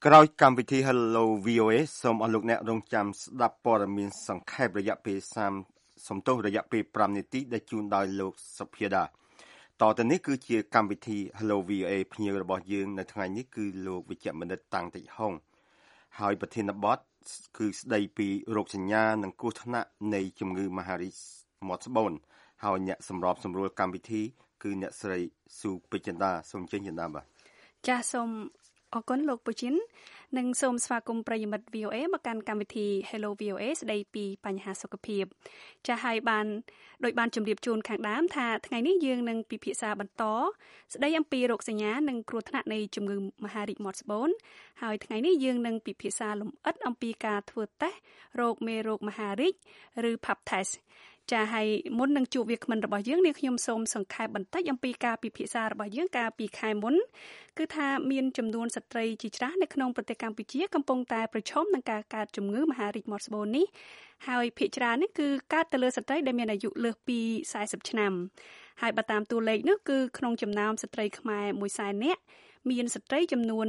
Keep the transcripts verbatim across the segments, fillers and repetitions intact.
ក្រោយកម្មវិធី Hello វី អូ เอ សូមអស់លោកអ្នករងចាំស្ដាប់ព័ត៌មានសង្ខេបរយៈពេលសាមសំទោសរយៈពេលfiveនាទីដែលជូនដោយលោកសុភាដាតទៅនេះគឺជាកម្មវិធី Hello វី អូ เอ ភ្ញៀវរបស់យើងនៅថ្ងៃនេះគឺលោកវិជ្ជបណ្ឌិតតាំងតិចហុងហើយប្រធានបទគឺស្ដីពីរោគសញ្ញានិងគ្រោះថ្នាក់នៃជំងឺមហារីកមាត់ស្បូនហើយអ្នកសម្របសម្រួលកម្មវិធីគឺអ្នកស្រីស៊ូពេជ្រចិន្តាសូមជើញចិន្តាបាទចាសសូមអរគុណលោកពូជីននិងសូមស្វាគមន៍ប្រិយមិត្ត វី អូ เอ មកកាន់កម្មវិធី Hello វី អូ เอ ស្ដីពីបញ្ហាសុខភាពចាសហើយបានដោយបានជម្រាបជូនខាងដើមថាថ្ងៃនេះយើងនឹងពិភាក្សាបន្តស្ដីអំពីរោគសញ្ញានិងគ្រោះថ្នាក់នៃជំងឺមហារីកមាត់ស្បូនហើយថ្ងៃនេះយើងនឹងពិភាក្សាលម្អិតអំពីការធ្វើតេស្តរោគមេរោគមហារីកឬ Pap testចាហើយមុននឹងជួបវាគ្មិនរបស់យើងនាងខ្ញុំសូមសង្ខេបបន្តិចអំពីការពិភាក្សារបស់យើងកាលពីខែមុនគឺថាមានចំនួនស្ត្រីជាច្រើននៅក្នុងប្រទេសកម្ពុជាកំពុងតែប្រឈមនឹងការកើតជំងឺមហារីកមាត់ស្បូននេះហើយភាគច្រើននេះគឺកើតទៅលើស្ត្រីដែលមានអាយុលើសពីfortyឆ្នាំហើយបើតាមតួលេខនោះគឺក្នុងចំណោមស្ត្រីខ្មែរមួយសែននាក់មានស្ត្រីចំនួន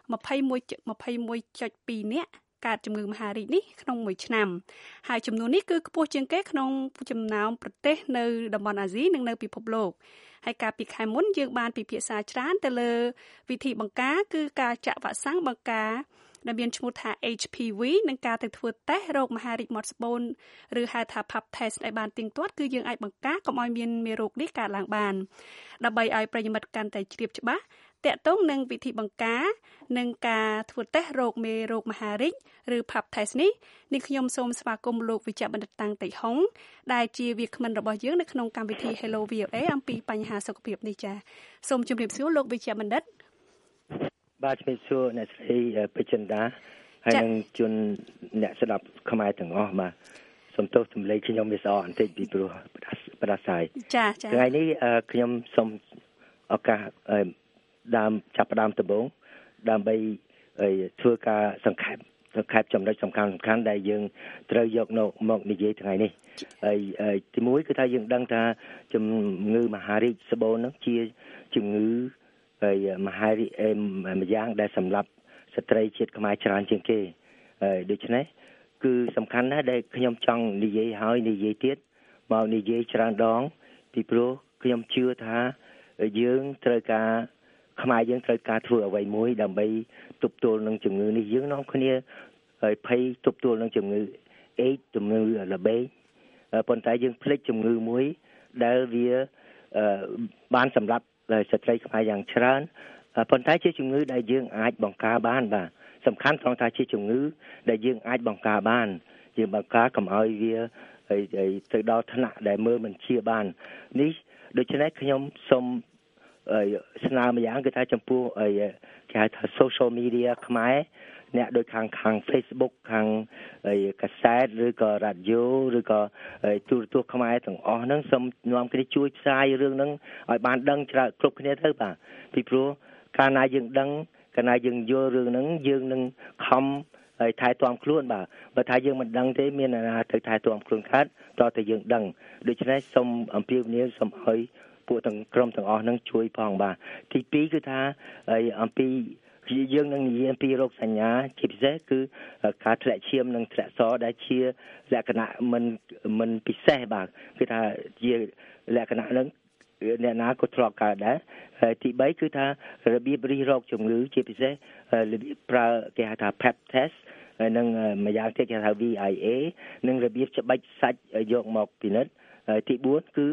twenty-one point twoនាក់កើតជំងឺមហារីកនេះក្នុងមួយឆ្នាំហើយចំនួននេះគឺខ្ពស់ជាងគេក្នុងចំណោមប្រទេសនៅតំបន់អាស៊ីនិងនៅពិភពលោកហើយកាលពីខែមុនយើងបានពិភាក្សាច្រើនទៅលើវិធីបង្ការគឺការចាក់វ៉ាក់សាំងបង្ការដែលមានឈ្មោះថា H P V និងការទៅធ្វើតេស្តរោគមហារីកមាត់ស្បូនឬហៅថា Pap test ឲ្យបានទៀងទាត់គឺយើងអាចបង្ការកុំឲ្យមានមេរោគនេះកើតឡើងបានដើម្បីឲ្យប្រិយមិត្តកាន់តែជ្រាបច្បាស់តកតងនឹងវិធីបង្ការនិងការធ្វើតេស្តរោគមេរោគមហារីកឬ Pap test នេះនេះខ្ញុំសូមស្វាគមន៍លោកវិជ្ជបណ្ឌិតតាំងតិចហុងដែលជាវាគ្មិនរបស់យើងនៅក្នុងកម្មវិធី Hello វី អូ เอ អំពីបញ្ហាសុខភាពនេះចា៎សូមជម្រាបសួរលោកវិជ្ជបណ្ឌិតបាទជំរាបសួរអ្នកស្រីពេជ្រចិន្តាហើយនឹងជនអ្នកស្ដាប់ខ្មែរទាំងអស់បាទសូមទោសសំឡេងខ្ញុំវាស្អកបន្តិចពីព្រោះផ្ដាសាយចាចាថ្ងៃនេះខ្ញុំសូមឱកាសដើមចាប់ផ្ដើមដំបូងដើម្បីធ្វើការសង្ខេបសង្ខេបចំណុចសំខាន់សំខាន់ដែលយើងត្រូវយកមកនិយាយថ្ងៃនេះហើយទីមួយគឺថាយើងដឹងថាជំងឺមហារីកស្បូននោះជាជំងឺហើយមហារីកម្យ៉ាងដែលសម្រាប់ស្ត្រីជាតិខ្មែរច្រើនជាងគេហើយដូច្នេះគឺសំខាន់ណាស់ដែលខ្ញុំចង់និយាយហើយនិយាយទៀតមកនិយាយច្រើនដងពីព្រោះខ្ញុំជឿថាយើងត្រូវការខ្មែរយើងត្រូវការធ្វើអ្វីមួយដើម្បីទប់ទល់នឹងជំងឺនេះយើងនាំគ្នាហើយភ័យទប់ទល់នឹងជំងឺអេដជំងឺល្បេងប៉ុន្តែយើងភ្លេចជំងឺមួយដែលវាបានសម្រាប់ស្ត្រីខ្មែរយ៉ាងច្រើនប៉ុន្តែជាជំងឺដែលយើងអាចបង្ការបានបាទសំខាន់ត្រង់ថាជាជំងឺដែលយើងអាចបង្ការបានយើងបង្ការកុំឲ្យវាទៅដល់ថ្នាក់ដែលមើលមិនជាបាននេះដូច្នេះខ្ញុំសូមស្នើម្យ៉ាងគឺថាចំពោះគេហៅថា social media ខ្មែរអ្នកដូចខាងខាង Facebook ខាងកាសែតឬក៏រ៉ាឌីយ៉ូឬក៏ទូរទស្សន៍ខ្មែរទាំងអស់ហ្នឹងសូមនាំគ្នាជួយផ្សាយរឿងហ្នឹងឲ្យបានដឹងច្រើនគ្រប់គ្នាទៅបាទពីព្រោះកាលណាយើងដឹងកាលណាយើងយល់រឿងហ្នឹងយើងនឹងខំហើយថែទាំខ្លួនបាទបើថាយើងមិនដឹងទេមានអ្នកណាទៅថែទាំខ្លួនខាត់តើតែយើងដឹងដូច្នេះសូមអំពាវនាវសូមឲ្យពួកទាំងក្រុមទាំងអស់ហ្នឹងជួយផងបាទទីពីរគឺថាអំពីយើងនឹងនិយាយអំពីរោគសញ្ញាជាពិសេសគឺការធ្លាក់ឈាមនិងធ្លាក់សដែលជាលក្ខណៈមិនមិនពិសេសបាទគឺថាជាលក្ខណៈហ្នឹងអ្នកណាក៏ធ្លាប់កើតដែរហើយទីបីគឺថារបៀបរិះរោគជំងឺជាពិសេសរបៀបប្រើគេហៅថា Pap test ហើយនឹងម្យ៉ាងទៀតគេហៅ V I A និងរបៀបច្បិចសាច់យកមកពិនិត្យទីបួនគឺ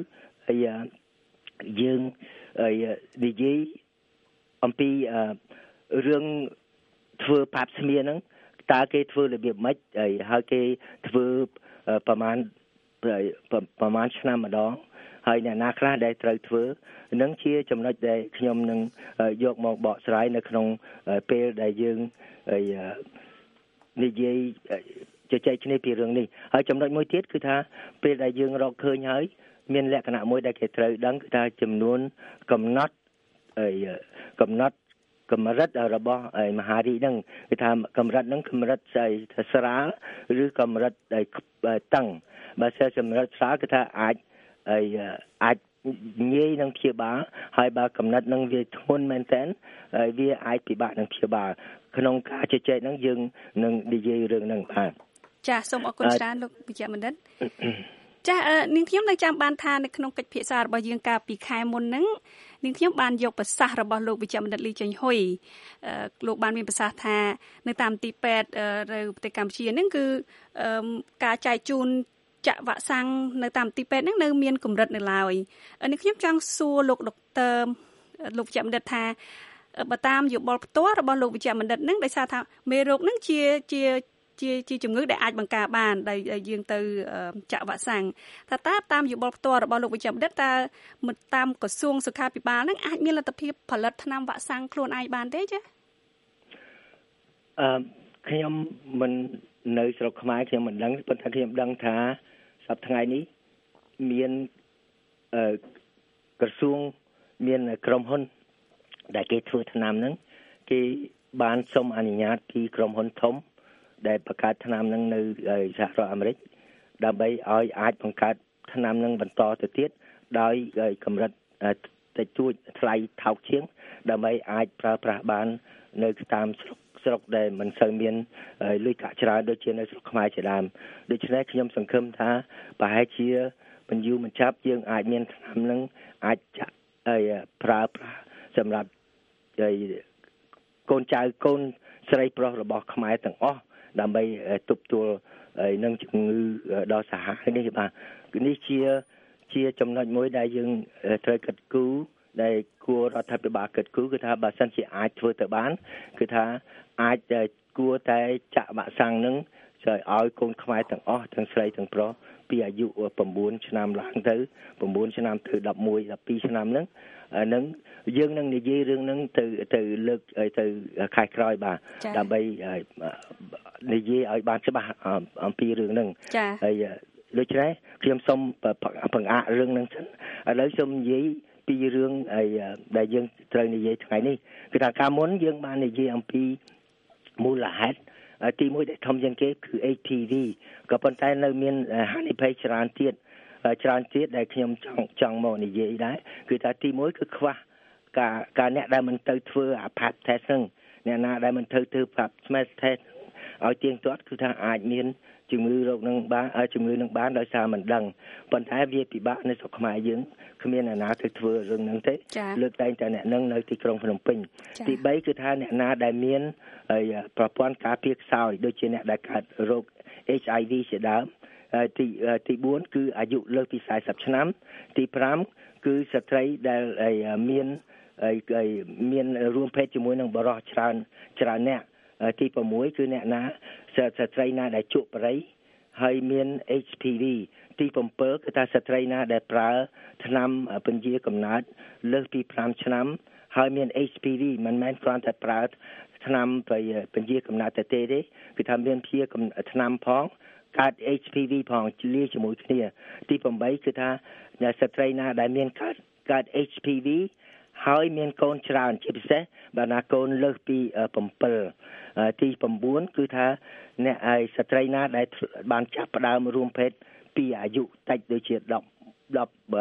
យើងនិយាយអំពីរឿងធ្វើប៉ាប់ស្មៀហ្នឹងតើគេធ្វើរបៀបម៉េចហើយគេធ្វើប្រហែលប្រហែលឆ្នាំម្ដងហើយអ្នកណាខ្លះដែលត្រូវធ្វើនឹងជាចំណុចដែលខ្ញុំនឹងយកមកបកស្រាយនៅក្នុងពេលដែលយើងនិយាយជជែកគ្នាពីរឿងនេះហើយចំណុចមួយទៀតគឺថាពេលដែលយើងរកឃើញហើយមានលក្ខណៈមួយដែលគេត្រូវដឹងគឺថាចំនួនកំណត់កំណត់កម្រិតរបស់មហារីកហ្នឹងគឺថាកម្រិតហ្នឹងកម្រិតស្រាលឬកម្រិតតឹងបើសិនកម្រិតស្រាលគឺថាអាចអាចងាយនឹងព្យាបាលហើយបើកំណត់នឹងវាធ្ងន់មែនទែនវាអាចពិបាកនឹងព្យាបាលក្នុងការជជែកហ្នឹងយើងនឹងនិយាយរឿងហ្នឹងបាទចាសសូមអរគុណច្រើនលោកវិជ្ជបណ្ឌិតចាសនាងខ្ញុំនៅចាំបានថានៅក្នុងកិច្ចពិភាក្សារបស់យើងកាលពីខែមុនហ្នឹងនាងខ្ញុំបានយកប្រសាសន៍របស់លោកវិជ្ជបណ្ឌិតលីចេញហ៊ុយលោកបានមានប្រសាសន៍ថានៅតាមទីពេទ្យនៅប្រទេសកម្ពុជាហ្នឹងគឺការចែកជូនចាក់វ៉ាក់សាំងនៅតាមទីពេទ្យហ្នឹងនៅមានកម្រិតនៅឡើយនេះខ្ញុំចង់សួរលោកដុកទ័រលោកវិជ្ជបណ្ឌិតថាបើតាមយោបល់ផ្ទាល់របស់លោកវិជ្ជបណ្ឌិតហ្នឹងដោយសារថាមេរោគហ្នឹងជាជាជាជាជំងឺដែលអាចបង្ការបានដែលយើងទៅចាក់វ៉ាក់សាំងថាតើតាមយោបល់ផ្ទាល់របស់លោកវិជ្ជបណ្ឌិតតើតាមក្រសួងសុខាភិបាលហ្នឹងអាចមានលទ្ធភាពផលិតថ្នាំវ៉ាក់សាំងខ្លួនឯងបានទេចាអឺខ្ញុំមិននៅស្រុកខ្មែរខ្ញុំមិនដឹងប៉ុន្តែខ្ញុំដឹងថាសប្តាហ៍ថ្ងៃនេះមានអឺក្រសួងមានក្រុមហ៊ុនដែលគេធ្វើថ្នាំហ្នឹងគេបានសុំអនុញ្ញាតពីក្រុមហ៊ុនធំដែលបង្កើតថ្នាំហ្នឹងនៅសហរដ្ឋអាមេរិកដើម្បីឲ្យអាចបង្កើតថ្នាំហ្នឹងបន្តទៅទៀតដោយកម្រិតតិចតួចថ្លៃថោកជាងដើម្បីអាចប្រើប្រាស់បាននៅតាមស្រុកស្រុកដែលមិនសូវមានលុយកាក់ច្រើនដូចជានៅស្រុកខ្មែរជាដើមដូច្នេះខ្ញុំសង្ឃឹមថាប្រហែលជាបញ្យូរមិនចាប់យើងអាចមានថ្នាំហ្នឹងអាចចាក់ប្រើប្រាស់សម្រាប់កូនចៅកូនស្រីប្រុសរបស់ខ្មែរទាំងអស់ដើម្បីទប់ទល់នឹងជំងឺដ៏សាហាវនេះបាទនេះជាជាចំណុចមួយដែលយើងត្រូវគិតគូរដែលគួររដ្ឋាភិបាលគិតគូរគឺថាបើសិនជាអាចធ្វើទៅបានគឺថាអាចគួរតែចាក់វ៉ាក់សាំងនឹងឲ្យកូនខ្មែរទាំងអស់ទាំងស្រីទាំងប្រុសពីអាយុ9ឆ្នាំឡើងទៅ9ឆ្នាំទៅ11 12ឆ្នាំហ្នឹងនឹងយើងនឹងនិយាយរឿងហ្នឹងទៅទៅលើកទៅខែក្រោយបាទដើម្បីនិយាយឲ្យបានច្បាស់អំពីរឿងហ្នឹងហើយដូច្នេះខ្ញុំសូមបង្អាក់រឿងហ្នឹងសិនឥឡូវសូមនិយាយពីរឿងដែលយើងត្រូវនិយាយថ្ងៃនេះគឺថាកាលមុនយើងបាននិយាយអំពីមូលហេតុទីមួយដែលធំជាងគេគឺ H P V ក៏ប៉ុន្តែនៅមានហានិភ័យច្រើនទៀតច្រើនទៀតដែលខ្ញុំចង់ចង់មកនិយាយដែរគឺថាទីមួយគឺខ្វះការការអ្នកដែលមិនទៅធ្វើអា Pap test ហ្នឹងអ្នកណាដែលមិនទៅធ្វើ Pap smear test ឲ្យទៀងទាត់គឺថាអាចមានជំងឺរោគនឹងបានជំងឺនឹងបានដោយសារមិនដឹងប៉ុន្តែវាពិបាកនៅស្រុកខ្មែរយើងគ្មានអ្នកណាទៅធ្វើរឿងហ្នឹងទេលើកតែងតែអ្នកនឹងនៅទីក្រុងភ្នំពេញទីបីគឺថាអ្នកណាដែលមានប្រព័ន្ធការពារខ្សោយដូចជាអ្នកដែលកើតរោគ H I V ជាដើមទីទី4គឺអាយុលើសពី40ឆ្នាំទី5គឺស្ត្រីដែលមានមានរួមភេទជាមួយនឹងបុរសច្រើនច្រើនអ្នកទី6គឺអ្នកណាស្ត្រីណាដែលជក់បរិយហើយមាន H P V ទី7គឺថាស្ត្រីណាដែលប្រើថ្នាំពន្យាកំណើតលើសពី5ឆ្នាំហើយមាន H P V មិនមែនគ្រាន់តែប្រើថ្នាំពន្យាកំណើតទេទេគឺថាមានព្យាថ្នាំផងកើត H P V ផងលាយជាមួយគ្នាទី8គឺថាស្ត្រីណាដែលមានកើតកើត H P V ហើយមានកូនច្រើនជាពិសេសបើណាកូនលើសពី7ទី9គឺថាអ្នកឲ្យស្ត្រីណាដែលបានចាប់ផ្ដើមរួមភេទពីអាយុតិចដូចជា10 11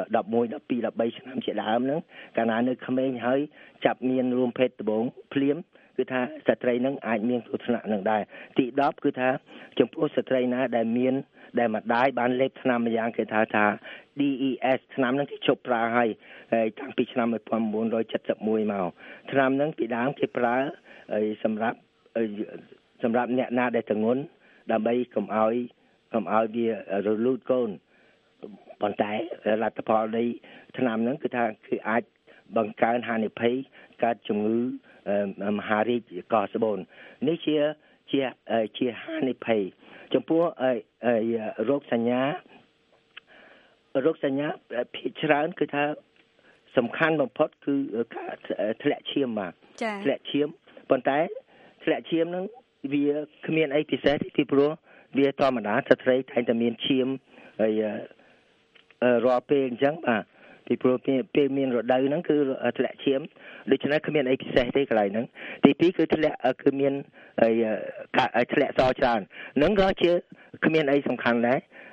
12 13ឆ្នាំជាដើមហ្នឹងកាលណានៅក្មេងហើយចាប់មានរួមភេទដំបូងភ្លាមគឺថាស្ត្រីហ្នឹងអាចមានគ្រោះថ្នាក់នឹងដែរទី10គឺថាចំពោះស្ត្រីណាដែលមានដែលម្ដាយបានលេបថ្នាំម្យ៉ាងគេថាថា D E S ថ្នាំហ្នឹងគេជប់ប្រើហើយតាំងពីឆ្នាំnineteen seventy-oneមកថ្នាំហ្នឹងពីដើមគេប្រើសម្រាប់សម្រាប់អ្នកណាដែលធ្ងន់ដើម្បីកុំឲ្យកុំឲ្យវារលូតកូនប៉ុន្តែលទ្ធផលនៃថ្នាំហ្នឹងគឺថាគឺអាចបង្កើនហានិភ័យកើតជំងឺមហារីកកោះស្បូននេះជាជាជាហានិភ័យចំពោះរោគសញ្ញារោគសញ្ញាភាគច្រើនគឺថាសំខាន់បំផុតគឺការធ្លាក់ឈាមបាទធ្លាក់ឈាមប៉ុន្តែធ្លាក់ឈាមហ្នឹងវាគ្មានអីពិសេសទេពីព្រោះវាធម្មតាស្ត្រីតែងតែមានឈាមហើយរាល់ពេលអញ្ចឹងបាទពីព្រោះពេលមានរដូវហ្នឹងគឺធ្លាក់ឈាមដូច្នេះគ្មានអីពិសេសទេកន្លែងហ្នឹងទីពីរគឺធ្លាក់គឺមានការធ្លាក់សច្រើនហ្នឹងក៏ជាគ្មានអីសំខាន់ដែរ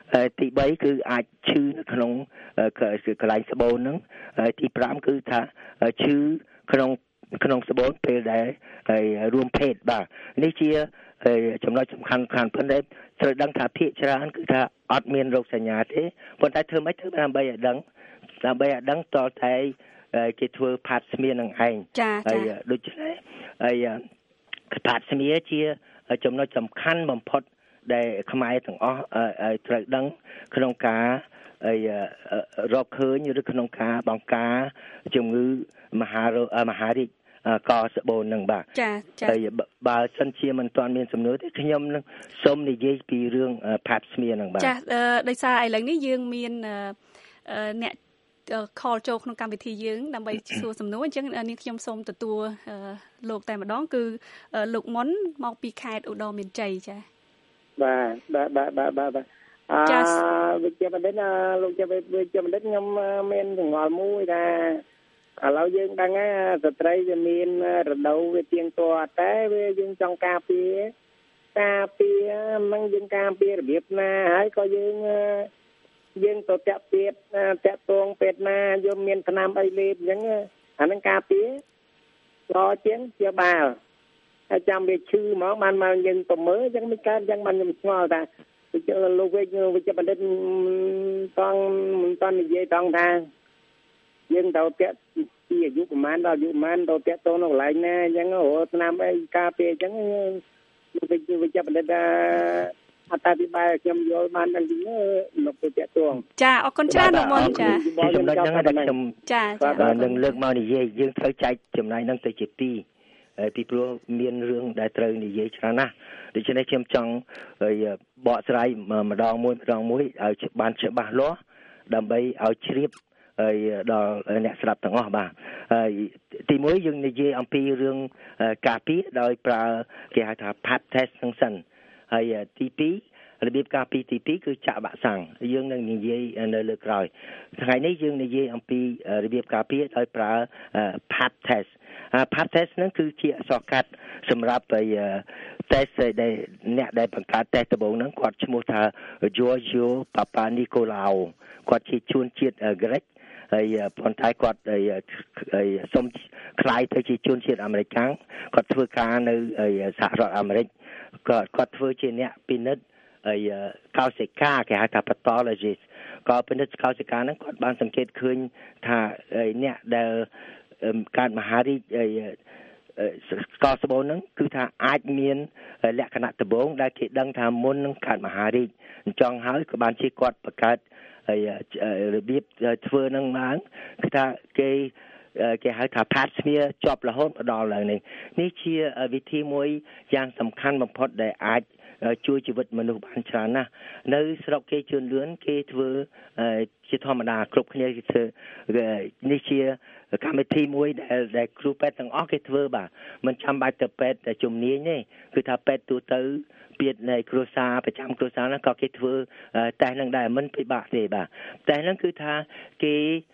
ទី3គឺអាចឈឺនៅក្នុងកន្លែងស្បូនហ្នឹងទី5គឺថាឈឺក្នុងក្នុងស្បូនពេលដែលរួមភេទបាទនេះជាចំណុចសំខាន់ៗប៉ុន្តែត្រូវដឹងថាភាគច្រើនគឺថាអត់មានរោគសញ្ញាទេប៉ុន្តែធ្វើម៉េចធ្វើដើម្បីឲ្យដឹងដើម្បីឲ្យដឹងតតែគេធ្វើផាត់ស្មៀននឹងឯងហើយដូច្នេះហើយផាត់ស្មៀនជាចំណុចសំខាន់បំផុតដែលខ្មែរទាំងអស់ត្រូវដឹងក្នុងការរកឃើញឬក្នុងការបង្ការជំងឺមហាមហារីកកស្បូននឹងបាទចាចាហើយបើសិនជាមិនទាន់មានសំណួរទេខ្ញុំនឹងសូមនិយាយពីរឿងផាត់ស្មៀននឹងបាទចាដោយសារឥឡូវនេះយើងមានអ្នកខលចូលក្នុងកម្មវិធីយើងដើម្បីសួរសំណួរអញ្ចឹងនាងខ្ញុំសូមទទួលលោកតែម្ដងគឺលោកមុនមកពីខេត្តឧត្តរមានជ័យចាបាទបាទបាទបាទបាទអឺវិជ្ជាបណ្ឌិតលោកជាវិជ្ជាបណ្ឌិតខ្ញុំមានចង្អល់មួយថាឥឡូវយើងដឹងថាស្ត្រីវាមានរដូវវាទៀងទាត់តែវាយើងចង់ការពារការពារនឹងយើងការពាររបៀបណាហើយក៏យើងយើងទៅតាក់ពាក្យតាក់ទងពេទ្យណាយកមានថ្នាំអីលេបអញ្ចឹងអានឹងការពារល្អជាងជាបាលហើយចាំវាឈឺហ្មងបានមកយើងទៅមើលអញ្ចឹងមិនកើតអញ្ចឹងបានខ្ញុំស្គាល់ថាវិជ្ជាលោកវិជ្ជាវិជ្ជាបណ្ឌិតតង់មិនតន់និយាយតង់ថាយើងទៅតាក់ពីអាយុប្រហែលដល់អាយុប្រហែលទៅតាក់ទងនៅកន្លែងណាអញ្ចឹងអូថ្នាំអីការពារអញ្ចឹងលោកវិជ្ជាវិជ្ជាបណ្ឌិតអត្តាពិបាលខ្ញុំយល់បានដល់ទីនេះលោកទៅតាក់ទងចាអរគុណច្រើនលោកមុនចាចំណុចហ្នឹងដែលខ្ញុំចានឹងលើកមកនិយាយយើងត្រូវចែកចំណាយហ្នឹងទៅជាពីរពីព្រោះមានរឿងដែលត្រូវនិយាយច្រើនណាស់ដូច្នេះខ្ញុំចង់បកស្រាយម្ដងមួយម្ដងមួយឲ្យបានច្បាស់លាស់ដើម្បីឲ្យជ្រាបហើយដល់អ្នកស្ដាប់ទាំងអស់បាទហើយទីមួយយើងនិយាយអំពីរឿងការពារដោយប្រើគេហៅថា pap test ហ្នឹងសិនហើយទីពីររបៀបការពារទីពីរគឺចាក់វ៉ាក់សាំងយើងនឹងនិយាយនៅលើក្រោយថ្ងៃនេះយើងនិយាយអំពីរបៀបការពារដោយប្រើ pap test pap test ហ្នឹងគឺជាអក្សរកាត់សម្រាប់ឲ្យ test ដែលអ្នកដែលបង្កើត test ដំបូងហ្នឹងគាត់ឈ្មោះថា Giorgio Papanicolaou គាត់ជាជនជាតិក្រិកហើយប៉ុន្តែគាត់សុំខ្លាយទៅជាជនជាតិអាមេរិកគាត់ធ្វើការនៅសហរដ្ឋអាមេរិកគាត់គាត់ធ្វើជាអ្នកពិនិត្យហើយកោសិកាគេហៅថា pathologist ក៏ពិនិត្យកោសិកាហ្នឹងគាត់បានសង្កេតឃើញថាអ្នកដែលកើតមហារីកកោស្បូនហ្នឹងគឺថាអាចមានលក្ខណៈដំបូងដែលគេដឹងថាមុននឹងកើតមហារីកអញ្ចឹងហើយក៏បានជាគាត់បង្កើតហើយរបៀបធ្វើនឹងឡើងគឺថាគេគេហៅថាផាត់ស្មៀជាប់រហូតដល់ឡើងនេះនេះជាវិធីមួយយ៉ាងសំខាន់បំផុតដែលអាចជួយជីវិតមនុស្សបានច្រើនណាស់នៅស្រុកគេជួនលឿនគេធ្វើជាធម្មតាគ្រប់គ្នាគេធ្វើនេះជាកម្មវិធីមួយដែលដែលគ្រូពេទ្យទាំងអស់គេធ្វើបាទមិនចាំបាច់ទៅពេទ្យជំនាញទេគឺថាពេទ្យទូទៅពាក្យនៃគ្រួសារប្រចាំគ្រួសារហ្នឹងក៏គេធ្វើតែហ្នឹងដែរមិនពិបាកទេបាទតែហ្នឹងគឺថាគេ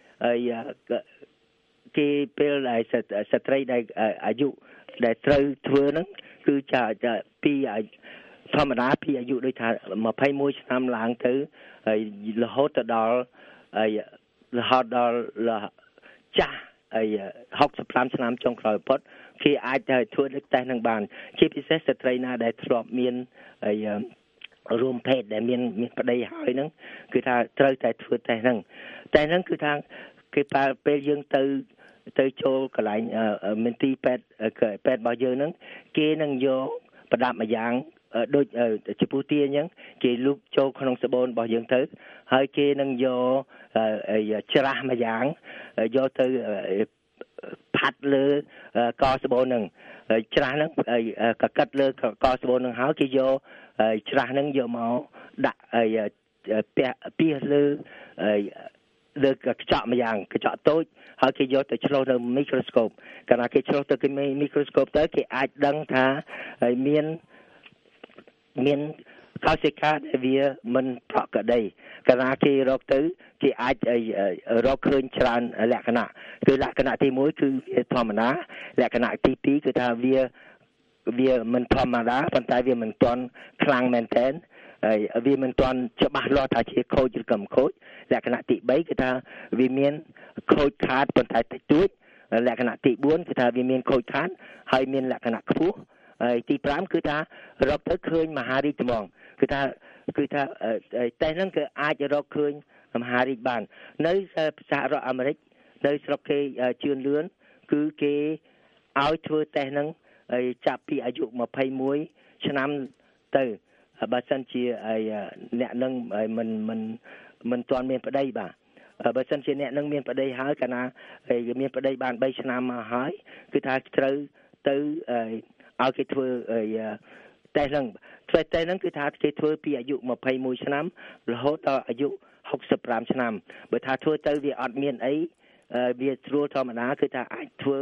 គេពេលដែលស្ត្រីដែលអាយុដែលត្រូវធ្វើហ្នឹងគឺចាពីធម្មតាពីអាយុដូចថាยี่สิบเอ็ดឆ្នាំឡើងទៅហើយរហូតទៅដល់រហូតដល់ចាស់ហើយหกสิบห้าឆ្នាំចុងក្រោយផុតគេអាចទៅធ្វើដូចតែនឹងបានជាពិសេសស្ត្រីណាដែលធ្លាប់មានហើយរួមភេទដែលមានមានប្តីហើយហ្នឹងគឺថាត្រូវតែធ្វើតែហ្នឹងតែហ្នឹងគឺថាគេពេលយើងទៅទៅចូលកន្លែងមន្ទីរពេទ្យពេទ្យរបស់យើងហ្នឹងគេនឹងយកប្រដាប់មួយយ៉ាងដូចជាពូទាអញ្ចឹងគេលូកចូលក្នុងស្បូនរបស់យើងទៅហើយគេនឹងយកច្រាស់មួយយ៉ាងយកទៅផាត់លើកស្បូនហ្នឹងហើយច្រាស់ហ្នឹងកកិតលើកស្បូនហ្នឹងហើយគេយកច្រាស់ហ្នឹងយកមកដាក់ពាក់ពីលើលើកញ្ចក់មួយយ៉ាងកញ្ចក់តូចហើយគេយកទៅឆ្លុះនៅមីក្រូស្កូបកាលណាគេឆ្លុះទៅគេមីក្រូស្កូបទៅគេអាចដឹងថាមានមានកោសិកាដែលវាមិនប្រក្រតីកាលណាគេរកទៅគេអាចរកឃើញច្រើនលក្ខណៈគឺលក្ខណៈទីមួយគឺវាធម្មតាលក្ខណៈទីពីរគឺថាវាវាមិនធម្មតាប៉ុន្តែវាមិនទាន់ខ្លាំងមែនទែនហើយវាមិនទាន់ច្បាស់លាស់ថាជាខូចឬក៏មិនខូចលក្ខណៈទី3គឺថាវាមានខូចខាតប៉ុន្តែតិចតួចលក្ខណៈទី4គឺថាវាមានខូចខាតហើយមានលក្ខណៈខ្ពស់ហើយទី5គឺថារកទៅឃើញមហារីកត្មងគឺថាគឺថាតេស្តហ្នឹងគឺអាចរកឃើញមហារីកបាននៅសហរដ្ឋអាមេរិកនៅស្រុកគេជឿនលឿនគឺគេឲ្យធ្វើតេស្តហ្នឹងចាប់ពីអាយុยี่สิบเอ็ดឆ្នាំទៅបើសិនជាអ្នកនឹងមិនមិនមិនទាន់មានប្តីបាទបើសិនជាអ្នកនឹងមានប្តីហើយកាលណាមានប្តីបាន3ឆ្នាំមកហើយគឺថាត្រូវទៅឲ្យគេធ្វើតែហ្នឹងធ្វើតែហ្នឹងគឺថាគេធ្វើពីអាយុยี่สิบเอ็ดឆ្នាំរហូតដល់អាយុหกสิบห้าឆ្នាំបើថាធ្វើទៅវាអត់មានអីវាស្រួលធម្មតាគឺថាអាចធ្វើ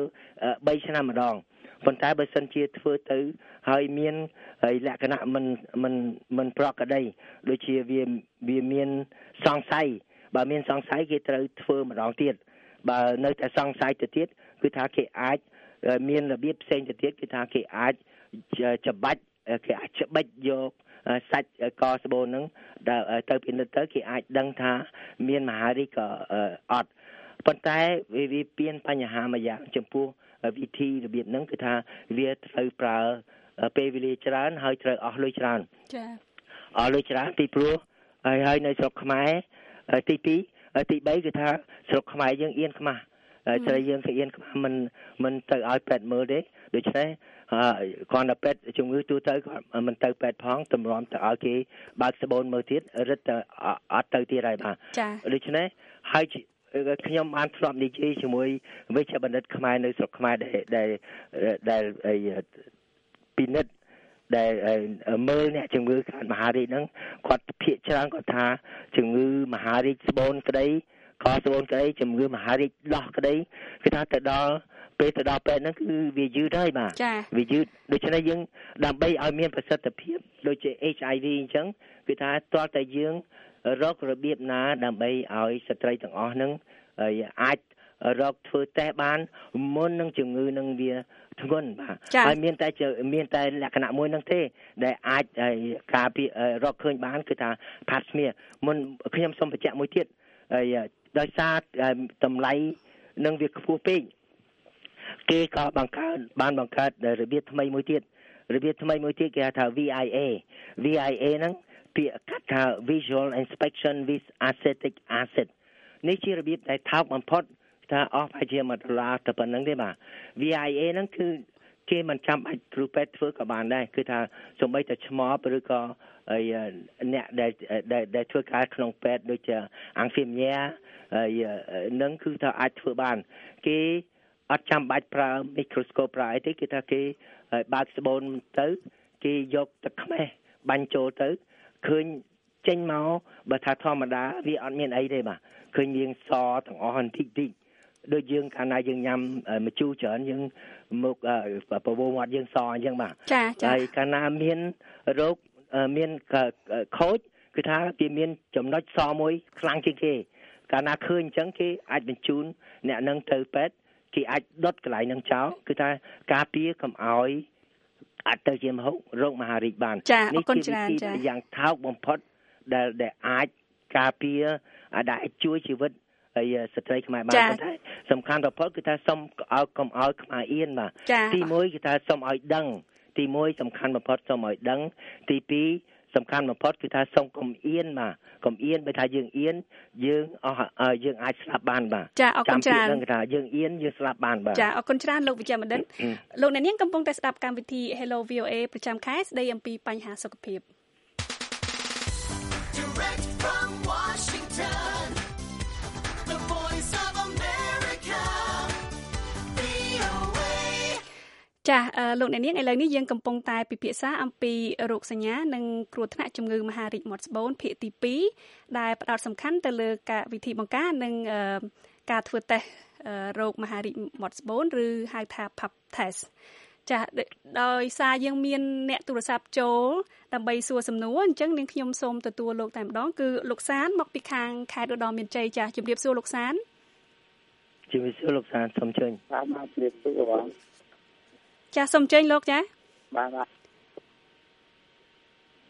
3ឆ្នាំម្ដងប៉ុន្តែបើសិនជាធ្វើទៅហើយមានលក្ខណៈមិនមិនមិនប្រក្រតីដូចជាវាវាមានសង្ស័យបើមានសង្ស័យគេត្រូវធ្វើម្ដងទៀតបើនៅតែសង្ស័យទៅទៀតគឺថាគេអាចមានរបៀបផ្សេងទៅទៀតគឺថាគេអាចច្បាច់គេអាចច្បិចយកសាច់កស្បូនហ្នឹងទៅពិនិត្យទៅគេអាចដឹងថាមានមហារីកក៏អត់ប៉ុន្តែវាវាមានបញ្ហាមួយយ៉ាងចំពោះវិធីរបៀបហ្នឹងគឺថាវាត្រូវប្រើពេលវេលាច្រើនហើយត្រូវអស់លុយច្រើនចាអស់លុយច្រើនពីព្រោះហើយហើយនៅស្រុកខ្មែរទីពីរទីបីគឺថាស្រុកខ្មែរយើងអៀនខ្មាស់ស្រីយើងក៏អៀនខ្មាស់មិនមិនទៅឲ្យពេទ្យមើលទេដូច្នេះគាត់ទៅពេទ្យជំងឺទូទៅគាត់មិនទៅពេទ្យផងតម្រាំទៅឲ្យគេបើកស្បូនមើលទៀតរឹតទៅអត់ទៅទៀតហើយបាទដូច្នេះហើយខ្ញុំបានធ្លាប់និយាយជាមួយវិជ្ជបណ្ឌិតខ្មែរនៅស្រុកខ្មែរដែលដែលដែលពិនិត្យដែលមើលអ្នកជំងឺខាងមហារីកហ្នឹងគាត់ភាគច្រើនគាត់ថាជំងឺមហារីកស្បូនក្តីកស្បូនក្តីជំងឺមហារីកដោះក្តីគឺថាទៅដល់ពេលទៅដល់ពេទ្យហ្នឹងគឺវាយឺតហើយបាទវាយឺតដូច្នេះយើងដើម្បីឲ្យមានប្រសិទ្ធភាពដូចជា เอช ไอ วี អញ្ចឹងគឺថាតើតើយើងរករបៀបណាដើម្បីឲ្យស្ត្រីទាំងអស់ហ្នឹងអាចរកធ្វើតេស្តបានមុននឹងជំងឺនឹងវាធ្ងន់បាទហើយមានតែមានតែលក្ខណៈមួយហ្នឹងទេដែលអាចការពាររកឃើញបានគឺថាផាត់ស្មៀមុនខ្ញុំសូមបញ្ជាក់មួយទៀតហើយដោយសារតម្លៃនឹងវាខ្ពស់ពេកគេក៏បង្កើតបានបង្កើតរបៀបថ្មីមួយទៀតរបៀបថ្មីមួយទៀតគេហៅថា វី ไอ เอ វី ไอ เอ ហ្នឹងពាក្យកាត់ថា Visual Inspection with Acetic Acid នេះជារបៀបដែលថោកបំផុតថាអស់ប្រហែលជាមួយដុល្លារទៅប៉ុណ្្នឹងទេបាទ វី ไอ เอ ហ្នឹងគឺគេមិនចាំបាច់គ្រូពេទ្យធ្វើក៏បានដែរគឺថាសូម្បីតែឆ្មបឬក៏អ្នកដែលដែលធ្វើការក្នុងពេទ្យដូចជាអង្គភីមញ៉ានឹងគឺថាអាចធ្វើបានគេអត់ចាំបាច់ប្រើមីក្រូស្កូបប្រើអីទេគឺថាគេបើកស្បូនទៅគេយកទឹកខ្មេះបាញ់ចូលទៅឃើញចេញមកបើថាធម្មតាវាអត់មានអីទេបាទឃើញយើងសទាំងអស់បន្តិចតិចដូចយើងកាលណាយើងញ៉ាំម្ជូរច្រើនយើងមុខប្រវោមាត់យើងសអញ្ចឹងបាទចាចាហើយកាលណាមានរោគមានខូចគឺថាវាមានចំណុចសមួយខ្លាំងជាងគេកាលណាឃើញអញ្ចឹងគេអាចបញ្ជូនអ្នកនឹងទៅពេទ្យគេអាចដុតកន្លែងនឹងចោលគឺថាការពារកុំឲ្យអាចទៅជាមហុករោគមហារីកបាននេះជាវិធីយ៉ាងថោកបំផុតដែលដែលអាចការពារដែលជួយជីវិតហើយស្ត្រីខ្មែរបានប៉ុន្តែសំខាន់បំផុតគឺថាសូមឲ្យកុំឲ្យខ្មាស់អៀនបាទទីមួយគឺថាសូមឲ្យដឹងទីមួយសំខាន់បំផុតសូមឲ្យដឹងទីពីរសំខាន់បំផុតគឺថាសូមកុំអៀនបាទកុំអៀនបើថាយើងអៀនយើងអស់យើងអាចស្លាប់បានបាទចាអរគុណច្រើនគឺថាយើងអៀនយើងស្លាប់បានបាទចាអរគុណច្រើនលោកវិជ្ជបណ្ឌិតលោកអ្នកនាងកំពុងតែស្ដាប់កម្មវិធី Hello វី អូ เอ ប្រចាំខែស្ដីអំពីបញ្ហាសុខភាពចាលោកអ្នកនាងឥឡូវនេះយើងកំពុងតែពិភាក្សាអំពីរោគសញ្ញានិងគ្រោះថ្នាក់ជំងឺមហារីកមាត់ស្បូនភាគទីពីរដែលផ្ដោតសំខាន់ទៅលើការវិធីបង្ការនិងការធ្វើតេស្តរោគមហារីកមាត់ស្បូនឬហៅថា Pap Test ចាដោយសារយើងមានអ្នកទូរស័ព្ទចូលដើម្បីសួរសំណួរអញ្ចឹងនាងខ្ញុំសូមទទួលលោកតែម្ដងគឺលោកសានមកពីខាងខេត្តឧត្តរមានជ័យចាជម្រាបសួរលោកសានជម្រាបសួរលោកសានសូមជើញបាទជម្រាបសួរបងចាសូមអញ្ជើញលោកចាបាទបាទ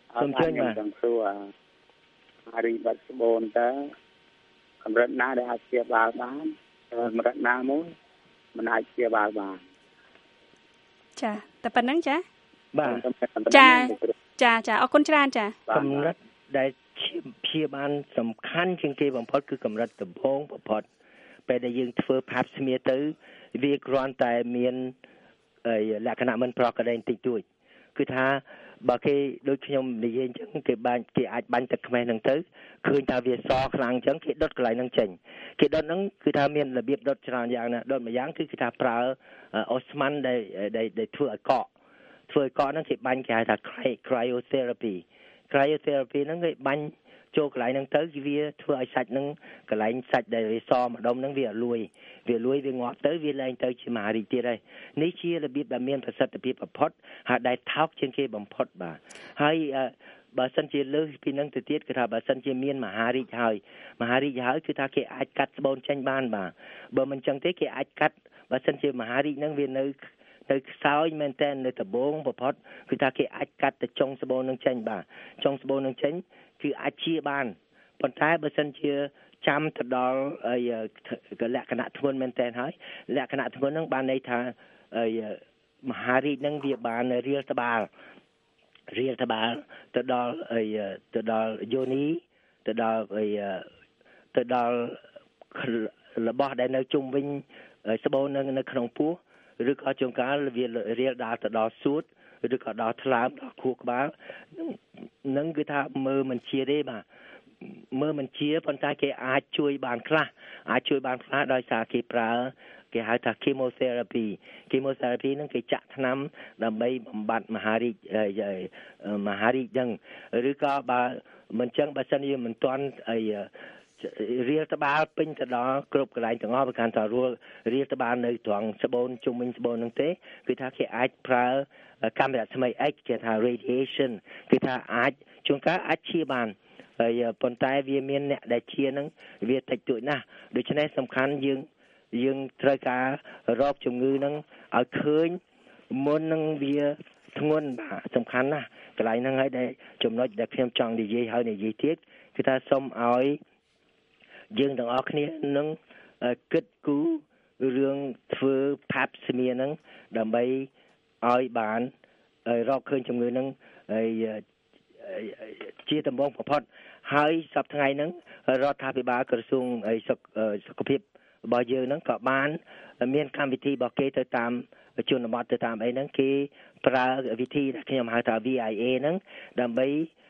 សូមជួយបាទចង់សួរអារីបាត់ស្បូនតើកម្រិតណាដែលអាចព្យាបាលបានកម្រិតណាមួយមិនអាចព្យាបាលបានចាតែប៉ុណ្្នឹងចាបាទចាចាចាអរគុណច្រើនចាកម្រិតដែលព្យាបាលសំខាន់ជាងគេបំផុតគឺកម្រិតដំបូងបំផុតពេលដែលយើងធ្វើ Pap smear ទៅវាគ្រាន់តែមានលក្ខណៈមិនប្រក្រតីបន្តិចតួចគឺថាបើគេដូចខ្ញុំនិយាយអញ្ចឹងគេបាញ់គេអាចបាញ់ទឹកខ្មេះហ្នឹងទៅឃើញថាវាសខ្លាំងអញ្ចឹងគេដុតកន្លែងហ្នឹងចេញគេដុតហ្នឹងគឺថាមានរបៀបដុតច្រើនយ៉ាងណាដុតម្យ៉ាងគឺគេថាប្រើអូស្មန်ដែលដែលធ្វើឲ្យកកធ្វើឲ្យកកហ្នឹងគេបាញ់គេហៅថា cryotherapy cryotherapy ហ្នឹងគេបាញ់ចូលកន្លែងហ្នឹងទៅវាធ្វើឲ្យសាច់ហ្នឹងកន្លែងសាច់ដែលវាសម្ដុំហ្នឹងវាលួយវាលួយវាងាប់ទៅវាលែងទៅជាមហារីកទៀតហើយនេះជារបៀបដែលមានប្រសិទ្ធភាពបំផុតហើយដែលថោកជាងគេបំផុតបាទហើយបើសិនជាលើសពីហ្នឹងទៅទៀតគឺថាបើសិនជាមានមហារីកហើយមហារីកហើយគឺថាគេអាចកាត់ស្បូនចេញបានបាទបើមិនចឹងទេគេអាចកាត់បើសិនជាមហារីកហ្នឹងវានៅទៅខ្សោយមែនតើនៅដបងបំផុតគឺថាគេអាចកាត់ទៅចុងស្បូននឹងចេញបាទចុងស្បូននឹងចេញគឺអាចជាបានប៉ុន្តែបើសិនជាចាំទៅដល់លក្ខណៈធ្ងន់មែនតើហើយលក្ខណៈធ្ងន់ហ្នឹងបានន័យថាមហារីកហ្នឹងវាបានរៀលត្បាល់រៀលត្បាល់ទៅដល់ទៅដល់យោនីទៅដល់ទៅដល់របស់ដែលនៅជុំវិញស្បូននៅនៅក្នុងពោះឬក៏ជួនកាលវារៀលដល់ទៅដល់សួតឬក៏ដល់ថ្លើមដល់ខួរក្បាលនឹងគឺថាមើលមិនជាទេបាទមើលមិនជាប៉ុន្តែគេអាចជួយបានខ្លះអាចជួយបានខ្លះដោយសារគេប្រើគេហៅថា chemotherapy chemotherapy ហ្នឹងគេចាក់ថ្នាំដើម្បីបំបត្តិមហារីកមហារីកហ្នឹងឬក៏បើមិនចឹងបើសិនជាមិនទាន់អីរៀលត្បាល់ពេញទៅដល់គ្រប់កន្លែងទាំងអស់ប្រកាន់ថារៀលត្បាល់នៅត្រង់ស្បូនជុំវិញស្បូនហ្នឹងទេគឺថាគេអាចប្រើកាំរស្មី X គេថា radiation គឺថាអាចជួនកាលអាចជាបានហើយប៉ុន្តែវាមានអ្នកដែលជាហ្នឹងវាតិចតួចណាស់ដូច្នេះសំខាន់យើងយើងត្រូវការរកជំងឺហ្នឹងឲ្យឃើញមុននឹងវាធ្ងន់បាទសំខាន់ណាស់កន្លែងហ្នឹងហើយដែលចំណុចដែលខ្ញុំចង់និយាយហើយនិយាយទៀតគឺថាសូមឲ្យយើងទាំងអស់គ្នានឹងគិតគូររឿងធ្វើ Pap smear ហ្នឹងដើម្បីឲ្យបានរកឃើញជំងឺហ្នឹងហើយជាដំបូងបំផុតហើយសប្តាហ៍ថ្ងៃហ្នឹងរដ្ឋាភិបាលក្រសួងសុខភាពរបស់យើងហ្នឹងក៏បានមានកម្មវិធីរបស់គេទៅតាមជនបទទៅតាមអីហ្នឹងគេប្រើវិធីដែលខ្ញុំហៅថា V I A ហ្នឹងដើម្បី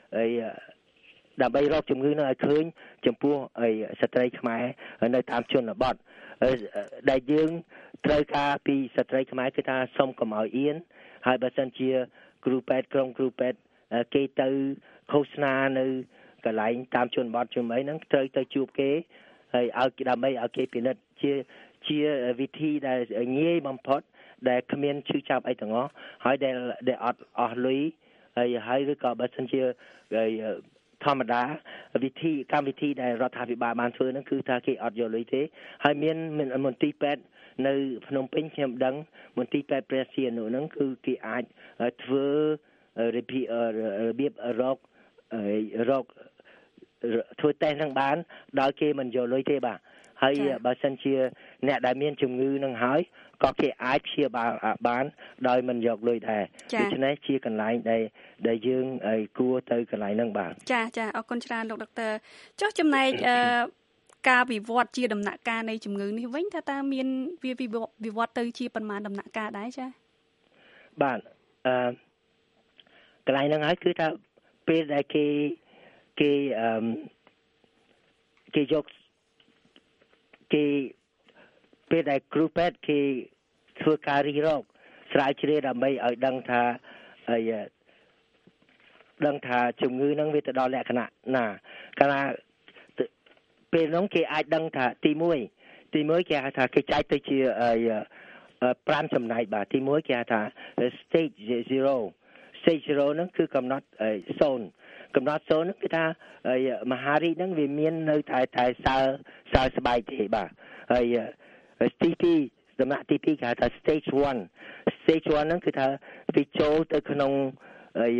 ដើម្បីរកជំងឺនឹងឲ្យឃើញចំពោះស្ត្រីខ្មែរនៅតាមជនបទដែលយើងត្រូវការពីស្ត្រីខ្មែរគឺថាសុំកុំឲ្យអៀនហើយបើសិនជាគ្រូពេទ្យក្រុមគ្រូពេទ្យគេទៅឃោសនានៅកន្លែងតាមជនបទជុំអីហ្នឹងត្រូវទៅជួបគេហើយឲ្យដើម្បីឲ្យគេពិនិត្យជាជាវិធីដែលងាយបំផុតដែលគ្មានឈឺចាប់អីទាំងអស់ហើយដែលដែលអត់អស់លុយហើយហើយឬក៏បើសិនជាធម្មតាវិធីកម្មវិធីដែលរដ្ឋាភិបាលបានធ្វើហ្នឹងគឺថាគេអត់យកលុយទេហើយមានមន្ទីរពេទ្យនៅភ្នំពេញខ្ញុំដឹងមន្ទីរពេទ្យព្រះសីហនុហ្នឹងគឺគេអាចធ្វើរបៀបរបៀបរករកធ្វើតេស្តហ្នឹងបានដោយគេមិនយកលុយទេបាទហើយបើសិនជាអ្នកដែលមានជំងឺនឹងហើយក៏គេអាចព្យាបាលបានដោយមិនយកលុយដែរដូច្នេះជាកន្លែងដែលដែលយើងគួរទៅកន្លែងហ្នឹងបាទចាចាអរគុណច្រើនលោកដុកទ័រចុះចំណែកការវិវត្តជាដំណាក់កាលនៃជំងឺនេះវិញថាតើមានវាវិវត្តទៅជាប្រមាណដំណាក់កាលដែរចាបាទអឺកន្លែងហ្នឹងហើយគឺថាពេលដែលគេគេអឺគេយកគេពេលដែលគ្រូពេទ្យគេធ្វើការរិះរកស្រាវជ្រាវដើម្បីឲ្យដឹងថាហើយដឹងថាជំងឺហ្នឹងវាទៅដល់លក្ខណៈណាកាលណាពេលហ្នឹងគេអាចដឹងថាទីមួយទីមួយគេហៅថាគេចែកទៅជាប្រាំចំណែកបាទទីមួយគេហៅថា stage zero stage zero ហ្នឹងគឺកំណត់ศูนย์កំណត់ศูนย์ហ្នឹងគឺថាមហារីកហ្នឹងវាមាននៅតែតែសើសើស្បែកទេបាទហើយទីពីរដំណាក់ទីពីរគេហៅថា stage one stage one ហ្នឹងគឺថាវាចូលទៅក្នុង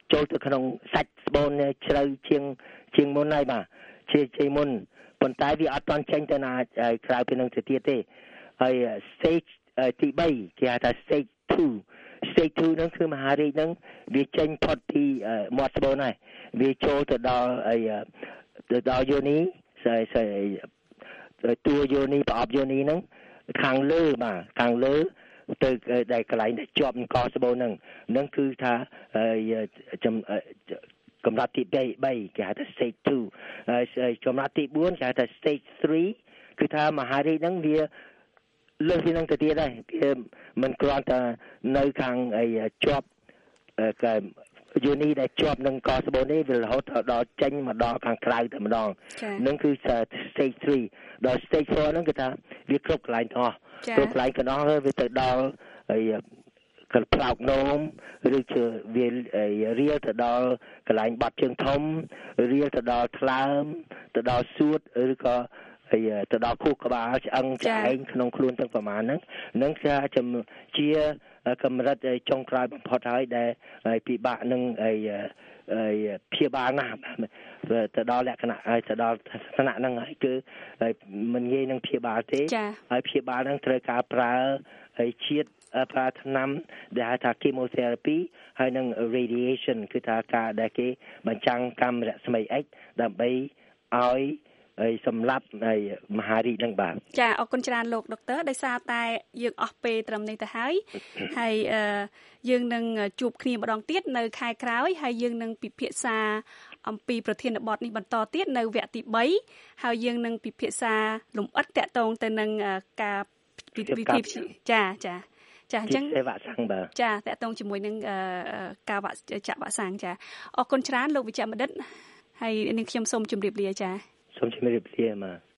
ចូលទៅក្នុងសាច់ស្បូនជ្រៅជាងជាងមុនហើយបាទជាជាមុនប៉ុន្តែវាអត់ទាន់ចេញទៅណាក្រៅពីនឹងទៅទៀតទេហើយ stage ទី3គេហៅថា stage two stage two ហ្នឹងគឺមហារីកហ្នឹងវាចេញផុតពីមាត់ស្បូនហើយវាចូលទៅដល់ទៅដល់យោនីតួយោនីប្រអប់យោនីហ្នឹងខាងលើបាទខាងលើទៅដែលកន្លែងដែលជាប់កស្បូនហ្នឹងហ្នឹងគឺថាកម្រិតទី3គេហៅថា stage two កម្រិតទី4គេហៅថា stage three គឺថាមហារីកហ្នឹងវាលើសពីនឹងទៅទៀតហើយវាមិនគ្រាន់តែនៅខាងជាប់យោនីដែលជាប់នឹងកស្បូននេះវារហូតដល់ចេញមកដល់ខាងក្រៅតែម្ដងនឹងគឺ stage three ដល់ stage four ហ្នឹងគឺថាវាគ្រប់កន្លែងទាំងអស់គ្រប់កន្លែងទាំងអស់វាទៅដល់ហើយកន្ផ្លោកនោមឬជាវារៀលទៅដល់កន្លែងបាត់ជើងធំរៀលទៅដល់ថ្លើមទៅដល់សួតឬក៏ហើយទៅដល់ខួរក្បាលឆ្អឹងឆ្អែងក្នុងខ្លួនទាំងប្រមាណហ្នឹងនឹងជាកម្រិតចុងក្រោយបំផុតហើយដែលពិបាកនឹងព្យាបាលណាស់ទៅដល់លក្ខណៈហើយទៅដល់ឋានៈហ្នឹងហើយគឺមិនងាយនឹងព្យាបាលទេហើយព្យាបាលហ្នឹងត្រូវការប្រើហើយជាតិប្រើថ្នាំដែលហៅថា chemotherapy ហើយនឹង radiation គឺថាការដែលគេបញ្ចាំងកាំរស្មី X ដើម្បីឲ្យហើយសម្រាប់ហើយមហារីកនឹងបាទចាអរគុណច្រើនលោកដុកទ័រដោយសារតែយើងអស់ពេលត្រឹមនេះទៅហើយហើយយើងនឹងជួបគ្នាម្ដងទៀតនៅខែក្រោយហើយយើងនឹងពិភាក្សាអំពីប្រធានបទនេះបន្តទៀតនៅវគ្គទី3ហើយយើងនឹងពិភាក្សាលម្អិតតាក់ទងទៅនឹងការវិធីចាចាចាអញ្ចឹងវ៉ាក់សាំងបាទចាតាក់ទងជាមួយនឹងការចាក់វ៉ាក់សាំងចាអរគុណច្រើនលោកវិជ្ជបណ្ឌិតហើយនាងខ្ញុំសូមជម្រាបលាចាសូមជម្រាបលាបាទ